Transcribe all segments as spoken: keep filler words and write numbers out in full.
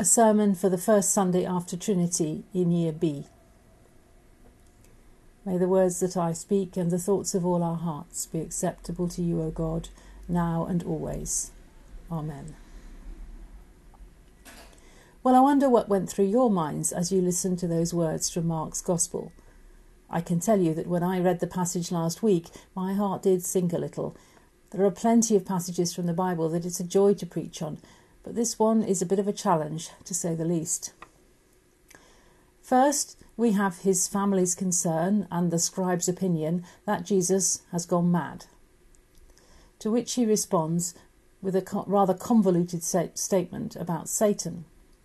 A sermon for the first Sunday after Trinity in Year B. May the words that I speak and the thoughts of all our hearts be acceptable to you, O God, now and always. Amen. Well, I wonder what went through your minds as you listened to those words from Mark's Gospel. I can tell you that when I read the passage last week, my heart did sink a little. There are plenty of passages from the Bible that it's a joy to preach on, but this one is a bit of a challenge, to say the least. First, we have his family's concern and the scribe's opinion that Jesus has gone mad, to which he responds with a rather convoluted statement about Satan.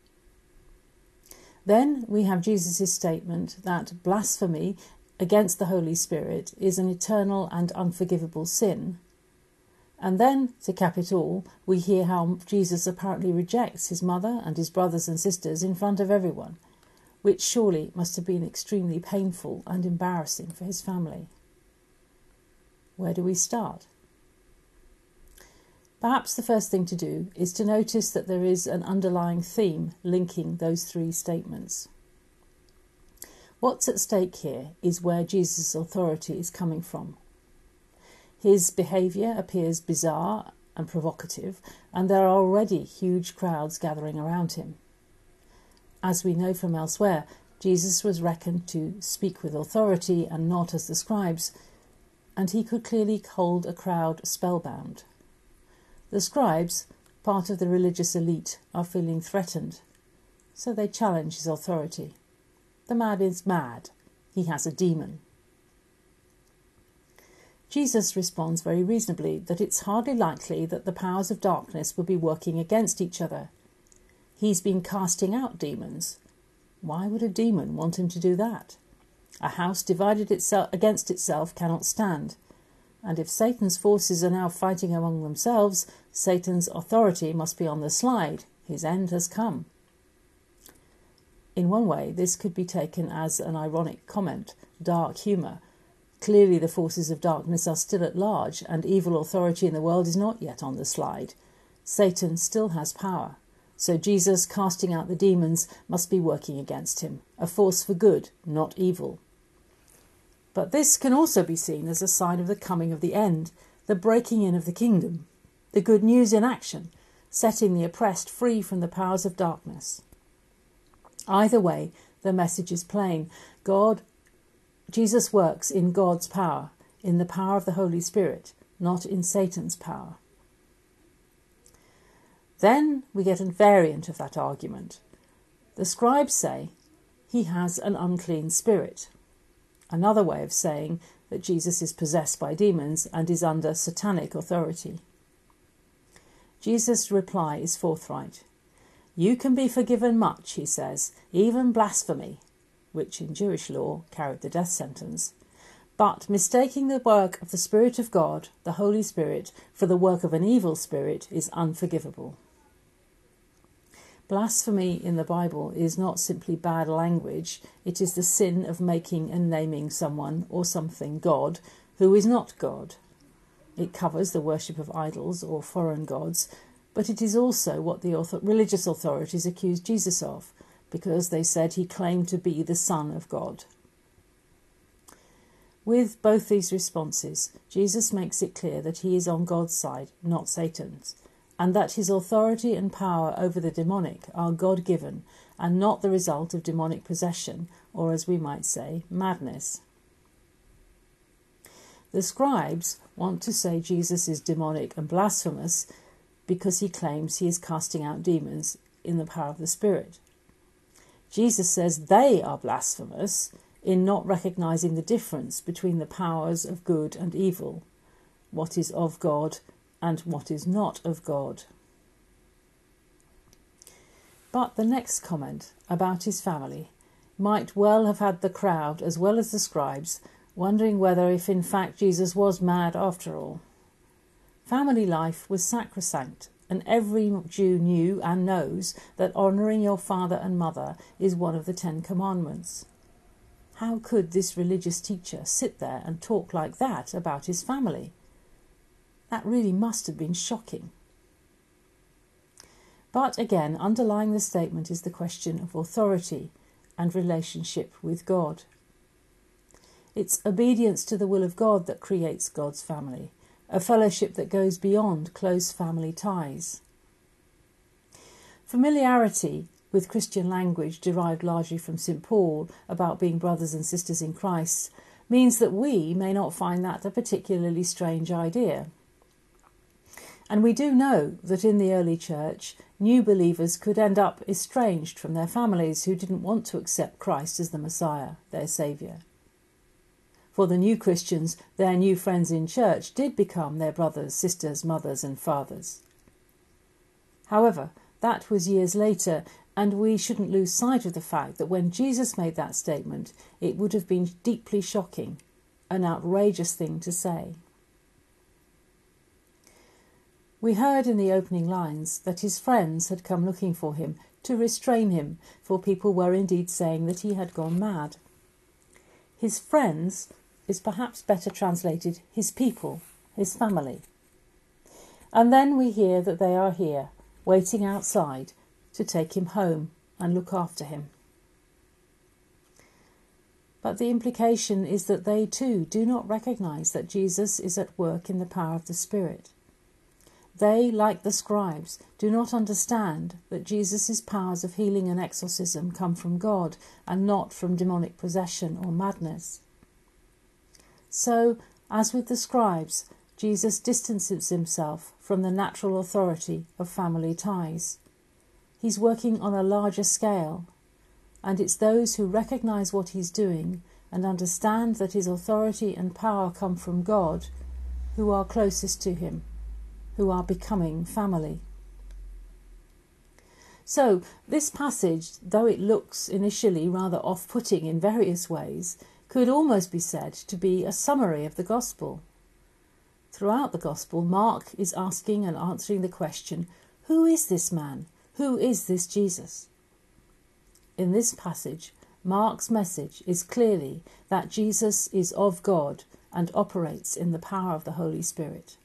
Then we have Jesus' statement that blasphemy against the Holy Spirit is an eternal and unforgivable sin. And then, to cap it all, we hear how Jesus apparently rejects his mother and his brothers and sisters in front of everyone, which surely must have been extremely painful and embarrassing for his family. Where do we start? Perhaps the first thing to do is to notice that there is an underlying theme linking those three statements. What's at stake here is where Jesus' authority is coming from. His behaviour appears bizarre and provocative, and there are already huge crowds gathering around him. As we know from elsewhere, Jesus was reckoned to speak with authority and not as the scribes, and he could clearly hold a crowd spellbound. The scribes, part of the religious elite, are feeling threatened, so they challenge his authority. The man is mad. He has a demon. Jesus responds very reasonably that it's hardly likely that the powers of darkness will be working against each other. He's been casting out demons. Why would a demon want him to do that? A house divided itself against itself cannot stand. And if Satan's forces are now fighting among themselves, Satan's authority must be on the slide. His end has come. In one way, this could be taken as an ironic comment, dark humour. Clearly the forces of darkness are still at large, and evil authority in the world is not yet on the slide. Satan still has power, so Jesus casting out the demons must be working against him, a force for good, not evil. But this can also be seen as a sign of the coming of the end, the breaking in of the kingdom, the good news in action, setting the oppressed free from the powers of darkness. Either way, the message is plain. God Jesus works in God's power, in the power of the Holy Spirit, not in Satan's power. Then we get a variant of that argument. The scribes say he has an unclean spirit. Another way of saying that Jesus is possessed by demons and is under satanic authority. Jesus' reply is forthright. You can be forgiven much, he says, even blasphemy, which in Jewish law carried the death sentence, but mistaking the work of the Spirit of God, the Holy Spirit, for the work of an evil spirit is unforgivable. Blasphemy in the Bible is not simply bad language, it is the sin of making and naming someone or something God who is not God. It covers the worship of idols or foreign gods, but it is also what the author- religious authorities accused Jesus of, because they said he claimed to be the Son of God. With both these responses, Jesus makes it clear that he is on God's side, not Satan's, and that his authority and power over the demonic are God-given and not the result of demonic possession, or as we might say, madness. The scribes want to say Jesus is demonic and blasphemous because he claims he is casting out demons in the power of the Spirit. Jesus says they are blasphemous in not recognising the difference between the powers of good and evil, what is of God and what is not of God. But the next comment about his family might well have had the crowd, as well as the scribes, wondering whether if in fact Jesus was mad after all. Family life was sacrosanct, and every Jew knew and knows that honouring your father and mother is one of the Ten Commandments. How could this religious teacher sit there and talk like that about his family? That really must have been shocking. But again, underlying the statement is the question of authority and relationship with God. It's obedience to the will of God that creates God's family, a fellowship that goes beyond close family ties. Familiarity with Christian language derived largely from Saint Paul about being brothers and sisters in Christ means that we may not find that a particularly strange idea. And we do know that in the early church, new believers could end up estranged from their families who didn't want to accept Christ as the Messiah, their Saviour. For the new Christians, their new friends in church did become their brothers, sisters, mothers and fathers. However, that was years later, and we shouldn't lose sight of the fact that when Jesus made that statement, it would have been deeply shocking, an outrageous thing to say. We heard in the opening lines that his friends had come looking for him to restrain him, for people were indeed saying that he had gone mad. His friends is perhaps better translated his people, his family. And then we hear that they are here, waiting outside to take him home and look after him. But the implication is that they too do not recognise that Jesus is at work in the power of the Spirit. They, like the scribes, do not understand that Jesus' powers of healing and exorcism come from God and not from demonic possession or madness. So, as with the scribes, Jesus distances himself from the natural authority of family ties. He's working on a larger scale, and it's those who recognise what he's doing and understand that his authority and power come from God who are closest to him, who are becoming family. So, this passage, though it looks initially rather off-putting in various ways, could almost be said to be a summary of the Gospel. Throughout the Gospel, Mark is asking and answering the question, who is this man? Who is this Jesus? In this passage, Mark's message is clearly that Jesus is of God and operates in the power of the Holy Spirit.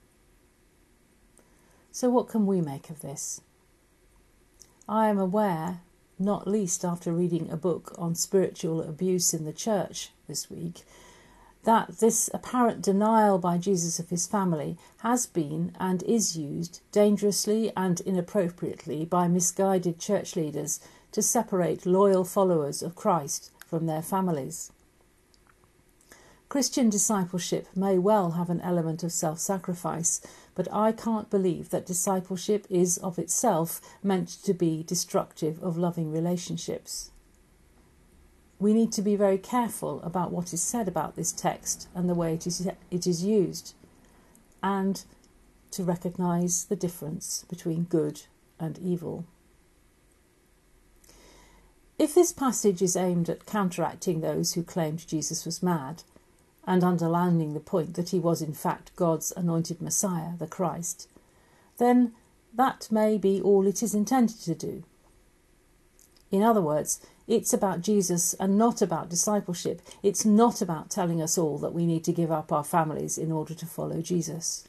So what can we make of this? I am aware, not least after reading a book on spiritual abuse in the church this week, that this apparent denial by Jesus of his family has been and is used dangerously and inappropriately by misguided church leaders to separate loyal followers of Christ from their families. Christian discipleship may well have an element of self-sacrifice, but I can't believe that discipleship is of itself meant to be destructive of loving relationships. We need to be very careful about what is said about this text and the way it is, it is used, and to recognise the difference between good and evil. If this passage is aimed at counteracting those who claimed Jesus was mad, and underlining the point that he was in fact God's anointed Messiah, the Christ, then that may be all it is intended to do. In other words, it's about Jesus and not about discipleship. It's not about telling us all that we need to give up our families in order to follow Jesus.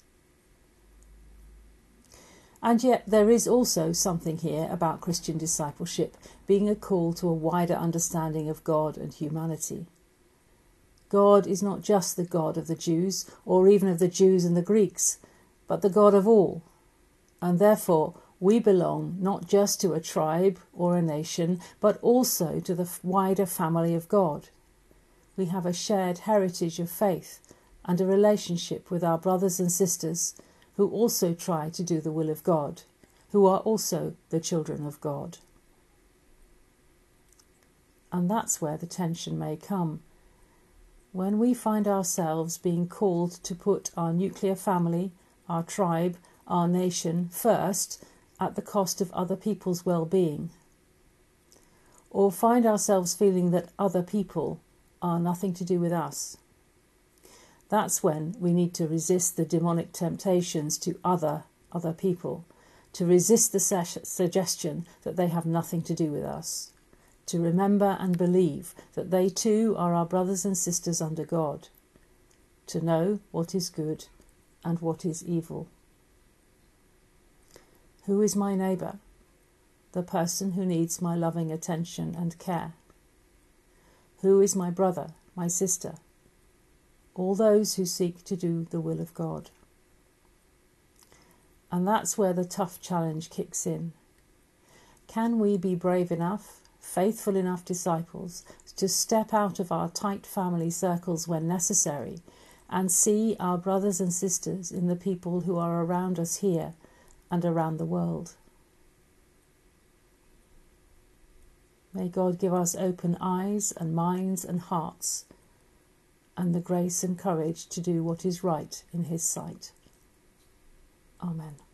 And yet there is also something here about Christian discipleship being a call to a wider understanding of God and humanity. God is not just the God of the Jews, or even of the Jews and the Greeks, but the God of all. And therefore we belong not just to a tribe or a nation, but also to the wider family of God. We have a shared heritage of faith and a relationship with our brothers and sisters who also try to do the will of God, who are also the children of God. And that's where the tension may come. When we find ourselves being called to put our nuclear family, our tribe, our nation first at the cost of other people's well-being, or find ourselves feeling that other people are nothing to do with us, that's when we need to resist the demonic temptations to other other people, to resist the suggestion that they have nothing to do with us, to remember and believe that they too are our brothers and sisters under God, to know what is good and what is evil. Who is my neighbour? the person who needs my loving attention and care? Who is my brother, my sister? All those who seek to do the will of God. And that's where the tough challenge kicks in. Can we be brave enough, faithful enough disciples to step out of our tight family circles when necessary and see our brothers and sisters in the people who are around us here and around the world? May God give us open eyes and minds and hearts, and the grace and courage to do what is right in His sight. Amen.